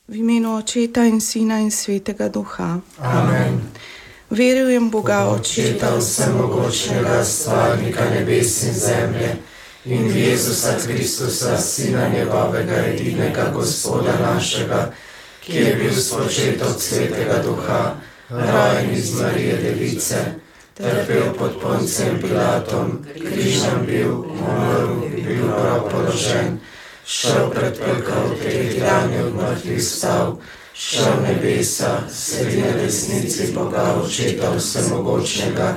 V imenu Očeta in Sina in Svetega Duha. Amen. Verujem v Boga Očeta vsemogočnega, stvarnika nebes in zemlje, in v Jezusa Kristusa, Sina njegovega, edinega Gospoda našega, ki je bil spočet od Svetega Duha, rojen iz Marije Device, trpel pod Poncijem Pilatom, križem bil, umrl, bil prav položen, šel pred pekel, tretji dan je od mrtvih vstal, šel v nebesa, sedi na desnici Boga Očeta vsemogočnega,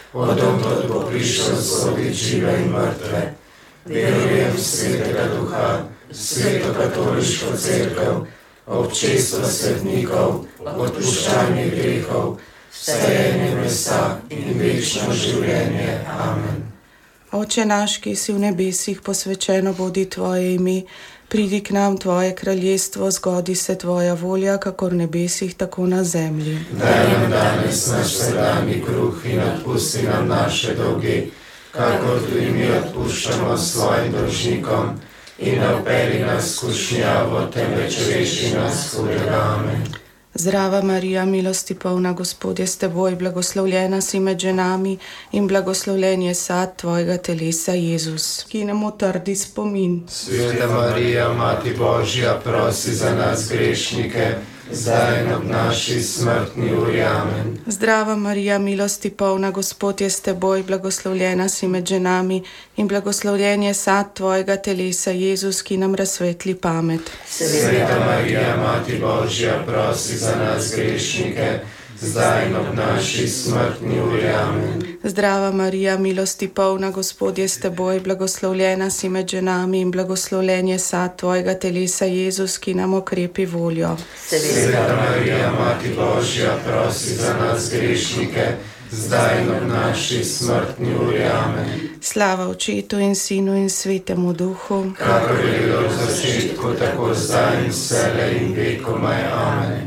odtod bo prišel sodit žive in mrtve. Verujem v Svetega Duha, Sveto katoliško cerkev, občestvo svetnikov, odpuščanje grehov, vstajenje mesa in večno življenje. Amen. Oče naš, ki si v nebesih, posvečeno bodi tvoje ime, pridi k nam tvoje kraljestvo, zgodi se tvoja volja, kakor v nebesih, tako na zemlji. Daj nam danes naš vsakdanji kruh in odpusti nam naše dolge, kakor tudi mi odpuščamo svojim dolžnikom, in ne vpelji nas v skušnjavo, temveč reši nas hudega. Amen. Zdrava Marija, milosti polna, Gospod je s teboj, blagoslovljena si med ženami in blagoslovljen je sad tvojega telesa, Jezus. Ki nam utrdi spomin. Sveta Marija, Mati Božja, prosi za nas grešnike, zdaj in ob naši smrtni uri. Amen. Zdrava Marija, milosti polna, Gospod je s teboj, blagoslovljena si med ženami in blagoslovljen je sad tvojega telesa, Jezus, ki nam razsvetli pamet. Sveta Marija, Mati Božja, prosi za nas grešnike, zdaj in ob naši smrtni uri. Amen. Zdrava Marija, milosti polna, Gospod je s teboj, blagoslovljena si med ženami in blagoslovljen je sad tvojega telesa, Jezus, ki nam okrepi voljo. Sveta Marija, Mati Božja, prosi za nas grešnike, zdaj in ob naši smrtni uri. Amen. Slava Očetu in Sinu in Svetemu Duhu, kakor je bilo v začetku, tako zdaj in vselej in vekomaj. Amen.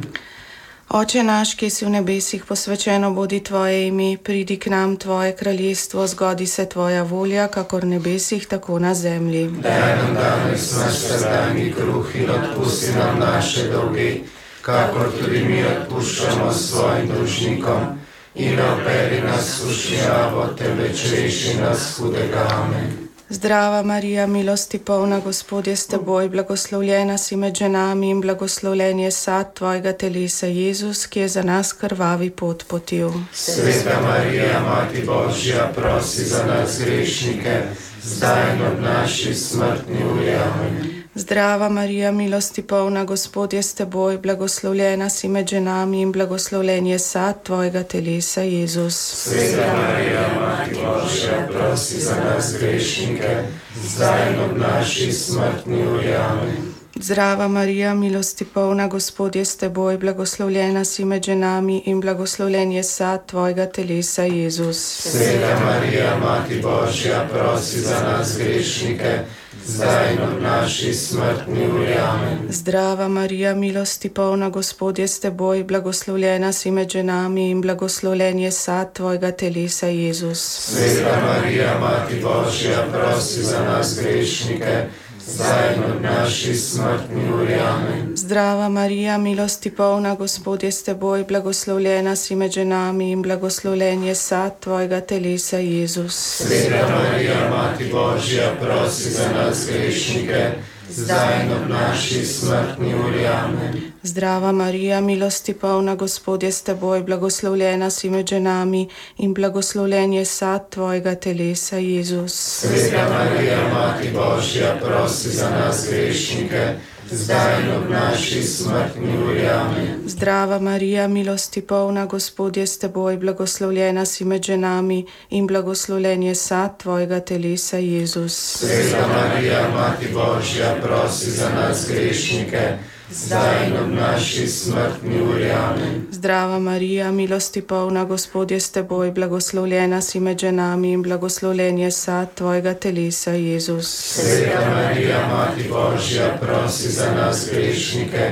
Oče naš, ki si v nebesih, posvečeno bodi tvoje ime, pridi k nam tvoje kraljestvo, zgodi se tvoja volja, kakor v nebesih, tako na zemlji. Daj nam danes naš vsakdanji kruh in odpusti nam naše dolge, kakor tudi mi odpuščamo svojim dolžnikom, in ne vpelji nas v skušnjavo, temveč reši nas hudega. Amen. Zdrava Marija, milosti polna, Gospod je s teboj, blagoslovljena si med ženami in blagoslovljen je sad tvojega telesa, Jezus, ki je za nas krvavi pot potil. Sveta Marija, Mati Božja, prosi za nas grešnike, zdaj in ob naši smrtni uri. Amen. Zdrava Marija, milosti polna, Gospod je s teboj, blagoslovljena si med ženami in blagoslovljen je sad tvojega telesa, Jezus. Sveta Marija, Mati Božja, prosi za nas grešnike, zdaj in ob naši smrtni uri. Amen. Zdrava Marija, milosti polna, Gospod je s teboj, blagoslovljena si med ženami in blagoslovljen je sad tvojega telesa, Jezus. Sveta Marija, Mati Božja, prosi za nas grešnike, zdaj in ob naši smrtni uri. Amen. Zdrava Marija, milosti polna, Gospod je s teboj, blagoslovljena si med ženami in blagoslovljen je sad tvojega telesa, Jezus. Sveta Marija, Mati Božja, prosi za nas grešnike, zdaj in ob naši smrtni uri. Amen. Zdrava Marija, milosti polna, Gospod je s teboj, blagoslovljena si med ženami in blagoslovljen je sad tvojega telesa, Jezus. Sveta Marija, Mati Božja, prosi za nas grešnike, zdaj in ob naši smrtni uri. Amen. Zdrava Marija, milosti polna, Gospod je s teboj, blagoslovljena si med ženami in blagoslovljen je sad tvojega telesa, Jezus. Sveta Marija, Mati Božja, prosi za nas grešnike, zdaj in ob naši smrtni uri. Amen. Zdrava Marija, milosti polna, Gospod je s teboj, blagoslovljena si med ženami in blagoslovljen je sad tvojega telesa, Jezus. Sveta Marija, Mati Božja, prosi za nas grešnike, zdaj in ob naši smrtni uri. Amen. Zdrava Marija, milosti polna, Gospod je s teboj, blagoslovljena si med ženami in blagoslovljen je sad tvojega telesa, Jezus. Sveta Marija, Mati Božja, prosi za nas grešnike,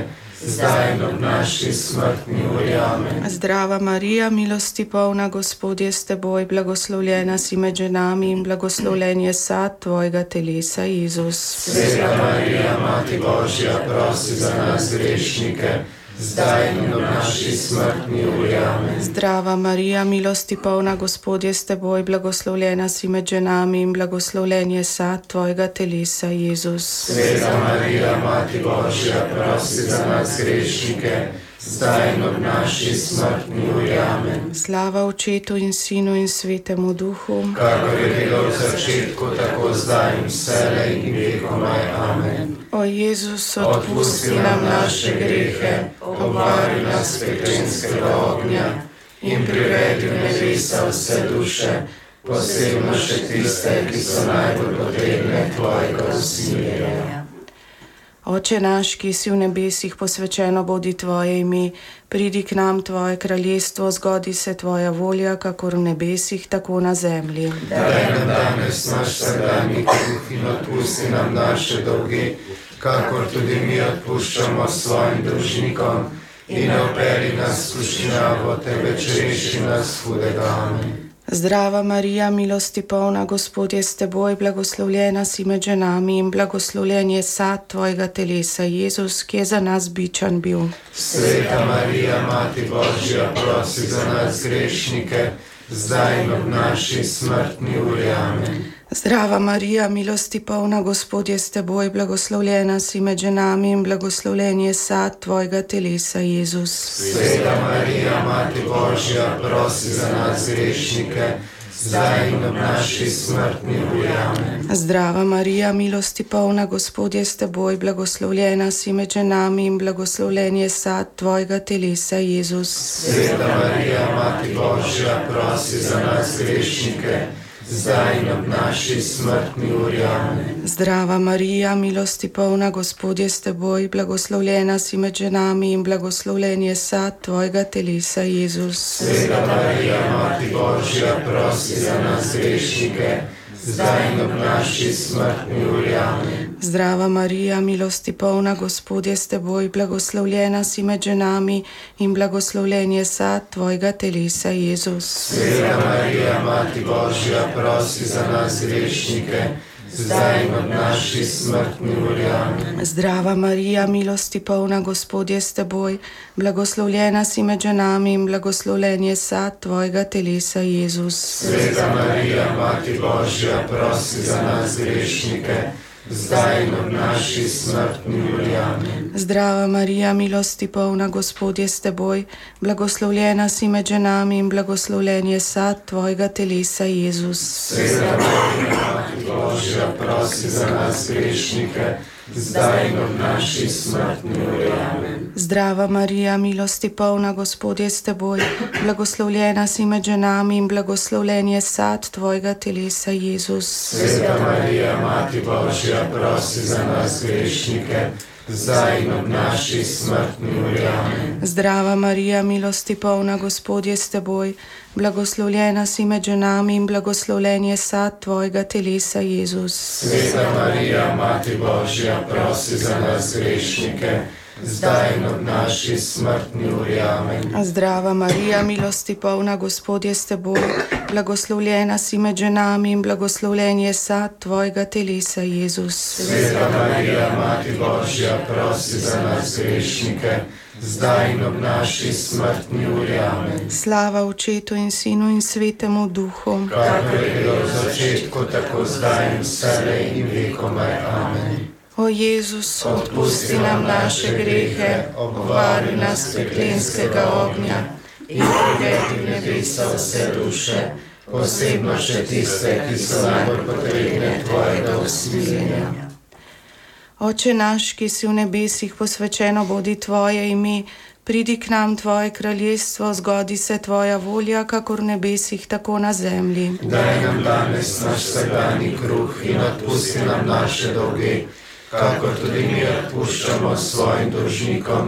zdaj in ob naši smrtni uri. Amen. Zdrava Marija, milosti polna, Gospod je s teboj, blagoslovljena si med ženami in blagoslovljen je sad tvojega telesa, Jezus. Sveta Marija, Mati Božja, prosi za nas grešnike, zdaj in ob naši smrtni uri. Amen. Zdrava Marija, milosti polna, Gospod je s teboj, blagoslovljena si med ženami in blagoslovljen je sad tvojega telesa, Jezus. Sveta Marija, Mati Božja, prosi za nas grešnike, zdaj in ob naši smrtni uri. Amen. Slava Očetu in Sinu in Svetemu Duhu, kakor je bilo v začetku, tako zdaj in vselej in vekomaj. Amen. O Jezus, Odpusti nam naše grehe, obvari nas peklenskega ognja in privedi v nebesa vse duše, posebno še tiste, ki so najbolj potrebne tvojega usmiljenja. Oče naš, ki si v nebesih, posvečeno bodi tvoje ime, pridi k nam tvoje kraljestvo, zgodi se tvoja volja, kakor v nebesih, tako na zemlji. Daj nam danes naš vsakdanji kruh in odpusti nam naše dolge, kakor tudi mi odpuščamo svojim dolžnikom, in ne vpelji nas v skušnjavo, temveč reši nas hudega. Amen. Zdrava Marija, milosti polna, Gospod je s teboj, blagoslovljena si med ženami in blagoslovljen je sad tvojega telesa, Jezus, ki je za nas bičan bil. Sveta Marija, Mati Božja, prosi za nas grešnike, zdaj in ob naši smrtni uri. Amen. Zdrava Marija, milosti polna, Gospod je s teboj, blagoslovljena si med ženami in blagoslovljen je sad tvojega telesa, Jezus. Sveta Marija, Mati Božja, prosi za nas grešnike, zdaj in ob naši smrtni uri. Amen. Zdrava Marija, milosti polna, Gospod je s teboj, blagoslovljena si med ženami in blagoslovljen je sad tvojega telesa, Jezus. Sveta Marija, Mati Božja, prosi za nas grešnike, zdaj in ob naši smrtni uri. Amen. Zdrava Marija, milosti polna, Gospod je s teboj, blagoslovljena si med ženami in blagoslovljen je sad tvojega telesa, Jezus. Sveta Marija, Mati Božja, prosi za nas grešnike, zdaj in ob naši smrtni uri. Amen. Zdrava Marija, milosti polna, Gospod je s teboj, blagoslovljena si med ženami in blagoslovljen je sad tvojega telesa, Jezus. Sveta Marija, Mati Božja, prosi za nas grešnike, zdaj in ob naši smrtni uri. Amen. Zdrava Marija, milosti polna, Gospod je s teboj, blagoslovljena si med ženami in blagoslovljen je sad tvojega telesa, Jezus. Sveta Marija, Mati Božja, prosi za nas grešnike, zdaj in ob naši smrtni uri. Amen. Zdrava Marija, milosti polna, Gospod je s teboj, blagoslovljena si med ženami in blagoslovljen je sad tvojega telesa, Jezus. Sveta Marija, Mati Božja, prosi za nas grešnike, zdaj in ob naši smrtni uri. Amen. Zdrava Marija, milosti polna, Gospod je s teboj, blagoslovljena si med ženami in blagoslovljen je sad tvojega telesa, Jezus. Sveta Marija, Mati Božja, prosi za nas grešnike, zdaj in ob naši smrtni uri. Amen. Zdrava Marija, milosti polna, Gospod je s teboj, blagoslovljena si med ženami in blagoslovljen je sad tvojega telesa, Jezus. Sveta Marija, Mati Božja, prosi za nas grešnike, zdaj in ob naši smrtni uri. Amen. Zdrava Marija, milosti polna, Gospod je s teboj, blagoslovljena si med ženami in blagoslovljen je sad tvojega telesa, Jezus. Sveta Marija, Mati Božja, prosi za nas grešnike, zdaj in ob naši smrtni uri. Amen. Slava Očetu in Sinu in Svetemu Duhu, kakor je bilo v začetku, tako zdaj in vselej in vekomaj. Amen. O Jezus, odpusti nam naše grehe, obvari nas peklenskega ognja in privedi v nebesa vse duše, posebno še tiste, ki so najbolj potrebne tvojega usmiljenja. Oče naš, ki si v nebesih, posvečeno bodi tvoje ime, pridi k nam tvoje kraljestvo, zgodi se tvoja volja, kakor v nebesih, tako na zemlji. Daj nam danes naš vsakdanji kruh in odpusti nam naše dolge, kakor tudi mi odpuščamo svojim dolžnikom,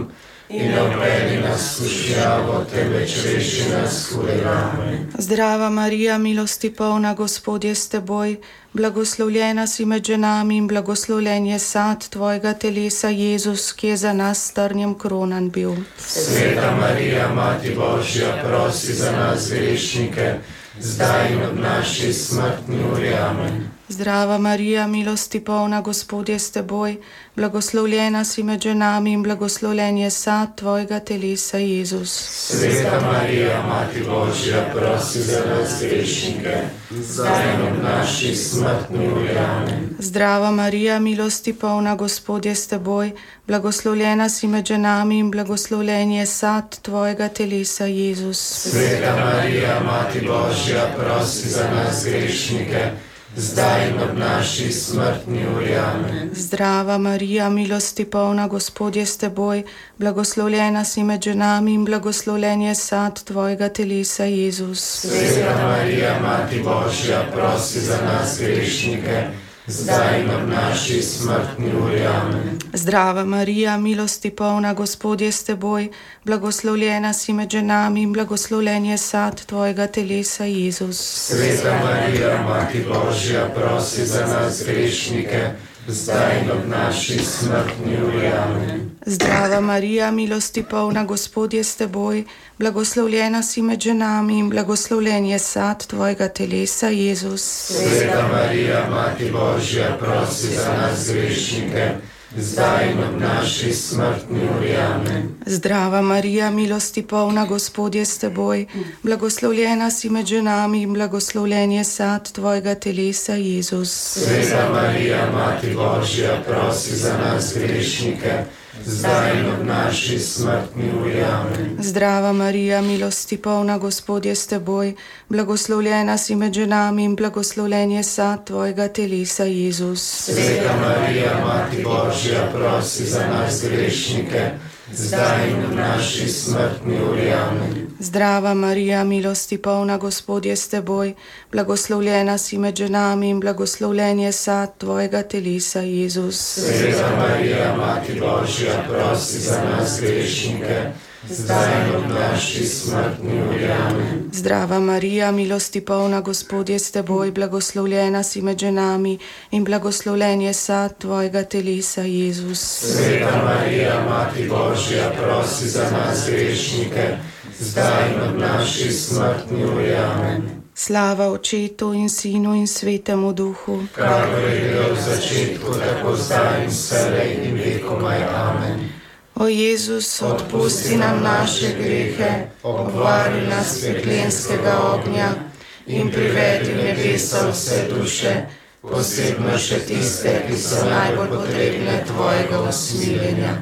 in ne vpelji nas v skušnjavo, temveč reši nas hudega. Amen. Zdrava Marija, milosti polna, Gospod je s teboj, blagoslovljena si med ženami in blagoslovljen je sad tvojega telesa, Jezus, ki je za nas s trnjem kronan bil. Sveta Marija, Mati Božja, prosi za nas grešnike, zdaj in ob naši smrtni uri. Amen. Zdrava Marija, milosti polna, Gospod je s teboj, blagoslovljena si med ženami in blagoslovljen je sad tvojega telesa, Jezus. Sveta Marija, Mati Božja, prosi za nas grešnike, zdaj in ob naši smrtni uri. Amen. Zdrava Marija, milosti polna, Gospod je s teboj, blagoslovljena si med ženami in blagoslovljen je sad tvojega telesa, Jezus. Sveta Marija, Mati Božja, prosi za nas grešnike, zdaj in ob naši smrtni uri. Amen. Zdrava Marija, milosti polna, Gospod je s teboj, blagoslovljena si med ženami in blagoslovljen je sad tvojega telesa, Jezus. Sveta Marija, Mati Božja, prosi za nas grešnike, zdaj in ob naši smrtni uri. Amen. Zdrava Marija, milosti polna, Gospod je s teboj, blagoslovljena si med ženami in blagoslovljen je sad tvojega telesa, Jezus. Sveta Marija, Mati Božja, prosi za nas grešnike, zdaj in ob naši smrtni uri. Amen. Zdrava Marija, milosti polna, Gospod je s teboj, blagoslovljena si med ženami in blagoslovljen je sad tvojega telesa, Jezus. Sveta Marija, Mati Božja, prosi za nas grešnike, zdaj in ob naši smrtni uri. Amen. Zdrava Marija, milosti polna, Gospod je s teboj, blagoslovljena si med ženami in blagoslovljen je sad tvojega telesa, Jezus. Sveta Marija, Mati Božja, prosi za nas grešnike, zdaj in ob naši smrtni uri. Amen. Zdrava Marija, milosti polna, Gospod je s teboj, blagoslovljena si med ženami in blagoslovljen je sad tvojega telesa, Jezus. Sveta Marija, Mati Božja, prosi za nas grešnike, zdaj in ob naši smrtni uri. Amen. Zdrava Marija, milosti polna, Gospod je s teboj, blagoslovljena si med ženami in blagoslovljen je sad tvojega telesa, Jezus. Sveta Marija, Mati Božja, prosi za nas grešnike, zdaj in ob naši smrtni uri. Amen. Zdrava Marija, milosti polna, Gospod je s teboj, blagoslovljena si med ženami in blagoslovljen je sad tvojega telesa, Jezus. Sveta Marija, Mati Božja, prosi za nas grešnike, zdaj in ob naši smrtni uri. Amen. Slava Očetu in Sinu in Svetemu Duhu, kakor je bilo v začetku, tako zdaj in vselej in vekomaj. Amen. O Jezus, odpusti nam naše grehe, obvari nas peklenskega ognja in privedi v nebesa vse duše, posebno še tiste, ki so najbolj potrebne tvojega usmiljenja.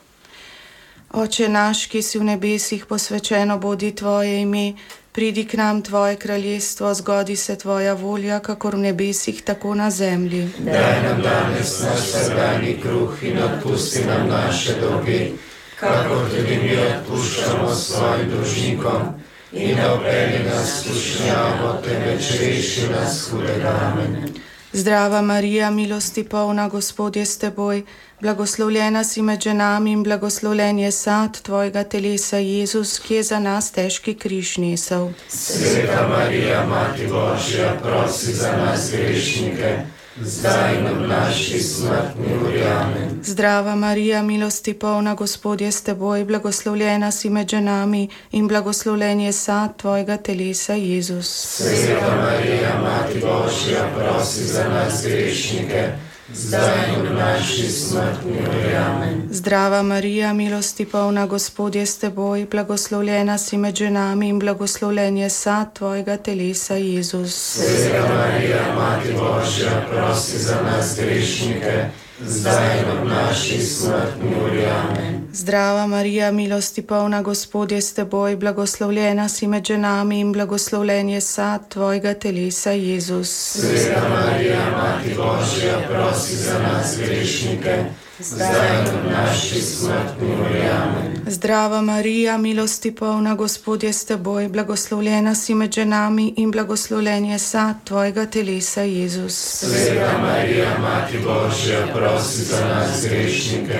Oče naš, ki si v nebesih, posvečeno bodi tvoje ime, pridi k nam tvoje kraljestvo, zgodi se tvoja volja, kakor v nebesih, tako na zemlji. Daj nam danes naš vsakdanji kruh in odpusti nam naše dolge, kakor tudi mi odpuščamo svojim dolžnikom, in ne vpelji nas v skušnjavo, temveč reši nas hudega. Amen. Zdrava Marija, milosti polna, Gospod je s teboj, blagoslovljena si med ženami in blagoslovljen je sad tvojega telesa, Jezus, ki je za nas težki križ nesel. Sveta Marija, Mati Božja, prosi za nas grešnike, zdaj in ob naši smrtni uri. Amen. Zdrava Marija, milosti polna, Gospod je s teboj, blagoslovljena si med ženami in blagoslovljen je sad tvojega telesa, Jezus. Sveta Marija, Mati Božja, prosi za nas grešnike, zdaj in ob naši smrtni uri. Amen. Zdrava Marija, milosti polna, Gospod je s teboj, blagoslovljena si med ženami in blagoslovljen je sad tvojega telesa, Jezus. Sveta Marija, Mati Božja, prosi za nas grešnike, zdaj in ob naši smrtni uri. Amen. Zdrava Marija, milosti polna, Gospod je s teboj, blagoslovljena si med ženami in blagoslovljen je sad tvojega telesa, Jezus. Sveta Marija, Mati Božja, prosi za nas grešnike, zdaj in ob naši smrtni uri. Amen. Zdrava Marija, milosti polna, Gospod je s teboj, blagoslovljena si med ženami in blagoslovljen je sad tvojega telesa, Jezus. Sveta Marija, Mati Božja, prosi za nas grešnike,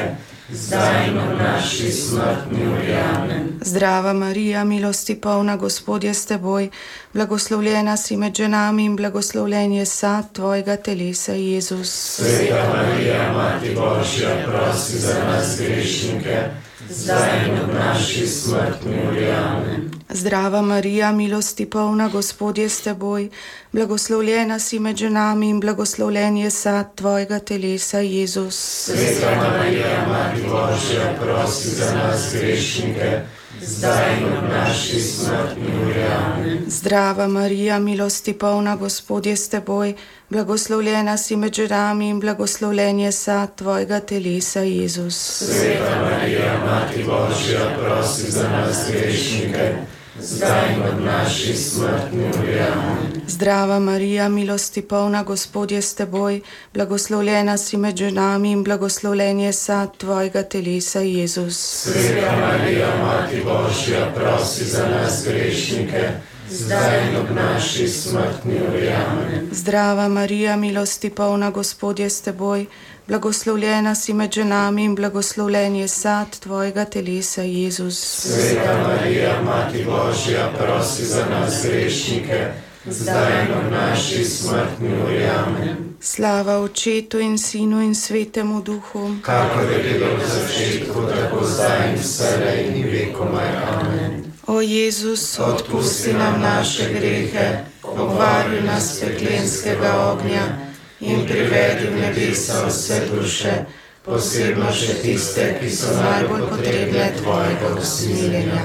zdaj in ob naši smrtni uri. Amen. Zdrava Marija, milosti polna, Gospod je s teboj, blagoslovljena si med ženami in blagoslovljen je sad tvojega telesa, Jezus. Sveta Marija, Mati Božja, prosi za nas grešnike, zdaj in ob naši smrtni uri. Amen. Zdrava Marija, milosti polna, Gospod je s teboj, blagoslovljena si med ženami in blagoslovljen je sad tvojega telesa, Jezus. Sveta Marija, Mati Božja, prosi za nas grešnike, zdaj in ob naši smrtni uri. Amen. Zdrava Marija, milosti polna, Gospod je s teboj, blagoslovljena si med ženami in blagoslovljen je sad tvojega telesa, Jezus. Sveta Marija, Mati Božja, prosi za nas grešnike, zdaj in ob naši smrtni uri. Amen. Zdrava Marija, milosti polna, Gospod je s teboj, blagoslovljena si med ženami in blagoslovljen je sad tvojega telesa, Jezus. Sveta Marija, Mati Božja, prosi za nas grešnike, zdaj in ob naši smrtni uri. Amen. Zdrava Marija, milosti polna, Gospod je s teboj, blagoslovljena si med ženami in blagoslovljen je sad tvojega telesa, Jezus. Sveta Marija, Mati Božja, prosi za nas grešnike, zdaj in ob naši smrtni uri. Amen. Slava Očetu in Sinu in Svetemu Duhu, kakor je bilo v začetku, tako zdaj in vselej in vekomaj. Amen. O Jezus, odpusti nam naše grehe, obvaruj nas peklenskega ognja in privedi v nebesa vse duše, posebno še tiste, ki so najbolj potrebne tvojega usmiljenja.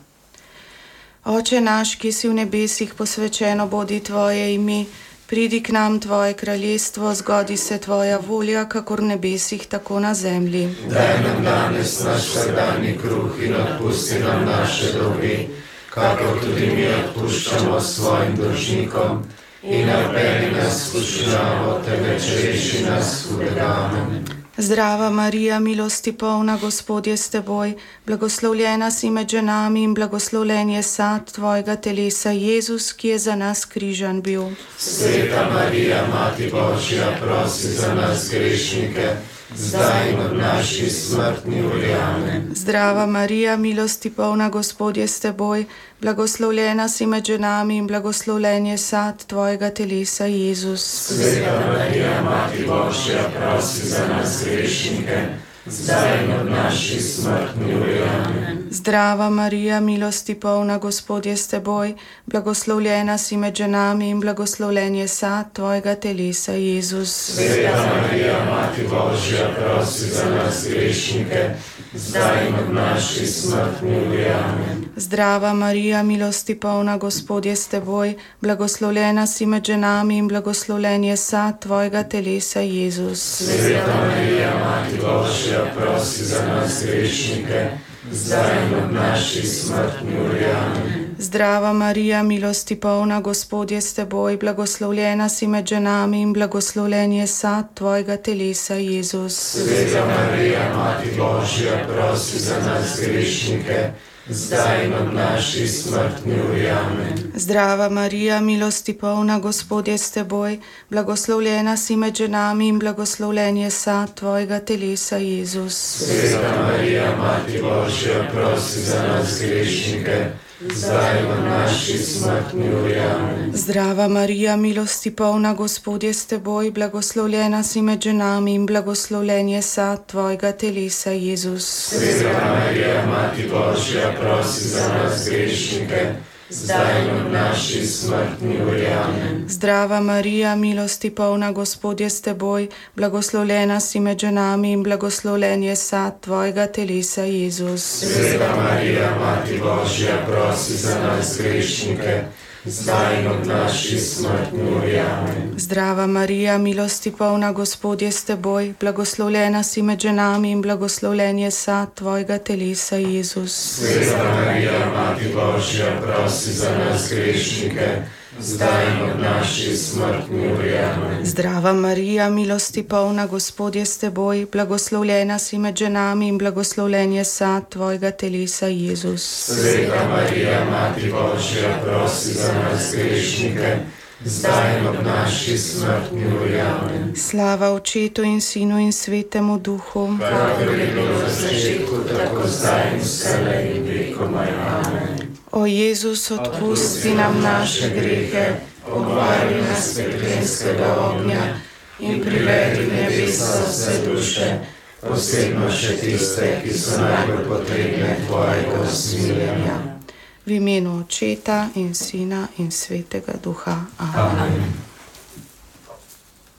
Oče naš, ki si v nebesih, posvečeno bodi tvoje ime, pridi k nam tvoje kraljestvo, zgodi se tvoja volja, kakor v nebesih, tako na zemlji. Daj nam danes naš vsakdanji kruh in odpusti nam naše dolge, kakor tudi mi odpuščamo svojim dolžnikom, in ne vpelji nas v skušnjavo, temveč reši nas hudega. Amen. Zdrava Marija, milosti polna, Gospod je s teboj, blagoslovljena si med ženami in blagoslovljen je sad tvojega telesa, Jezus, ki je za nas križan bil. Sveta Marija, Mati Božja, prosi za nas grešnike, zdaj in ob naši smrtni uri. Amen. Zdrava Marija, milosti polna, Gospod je s teboj, blagoslovljena si med ženami in blagoslovljen je sad tvojega telesa, Jezus. Sveta Marija, Mati Božja, prosi za nas grešnike, zdaj in ob naši smrtni uri. Amen. Zdrava Marija, milosti polna, Gospod je s teboj, blagoslovljena si med ženami in blagoslovljen je sad tvojega telesa, Jezus. Sveta Marija, Mati Božja, prosi za nas grešnike, zdaj in ob naši smrtni uri. Amen. Zdrava Marija, milosti polna, Gospod je s teboj, blagoslovljena si med ženami in blagoslovljen je sad tvojega telesa, Jezus. Sveta Marija, Mati Božja, prosi za nas grešnike, zdaj in ob naši smrtni uri. Amen. Zdrava Marija, milosti polna, Gospod je s teboj, blagoslovljena si med ženami in blagoslovljen je sad tvojega telesa, Jezus. Sveta Marija, Mati Božja, prosi za nas grešnike, zdaj in ob naši smrtni uri. Amen. Zdrava Marija, milosti polna, Gospod je s teboj, blagoslovljena si med ženami in blagoslovljen je sad tvojega telesa, Jezus. Sveta Marija, Mati Božja, prosi za nas grešnike, zdaj in ob naši smrtni uri. Amen. Zdrava Marija, milosti polna, Gospod je s teboj, blagoslovljena si med ženami in blagoslovljen je sad tvojega telesa, Jezus. Sveta Marija, Mati Božja, prosi za nas grešnike, zdaj in ob naši smrtni uri. Amen. Zdrava Marija, milosti polna, Gospod je s teboj, blagoslovljena si med ženami in blagoslovljen je sad tvojega telesa, Jezus. Sveta Marija, Mati Božja, prosi za nas grešnike, zdaj in ob naši smrtni uri. Amen. Zdrava Marija, milosti polna, Gospod je s teboj, blagoslovljena si med ženami in blagoslovljen je sad tvojega telesa, Jezus. Sveta Marija, Mati Božja, prosi za nas grešnike, zdaj in ob naši smrtni uri. Amen. Zdrava Marija, milosti polna, Gospod je s teboj, blagoslovljena si med ženami in blagoslovljen je sad tvojega telesa, Jezus. Sveta Marija, Mati Božja, prosi za nas grešnike, zdaj in ob naši smrtni uri. Amen. Slava Očetu in Sinu in Svetemu Duhu, kakor je bilo v začetku, tako zdaj in vselej in vekomaj. Amen. O Jezus, odpusti nam naše grehe, obvari nas peklenskega ognja in privedi v nebesa vse duše, posebno še tiste, ki so najbolj potrebne tvojega usmiljenja. V imenu Očeta in Sina in Svetega Duha. Amen. Amen.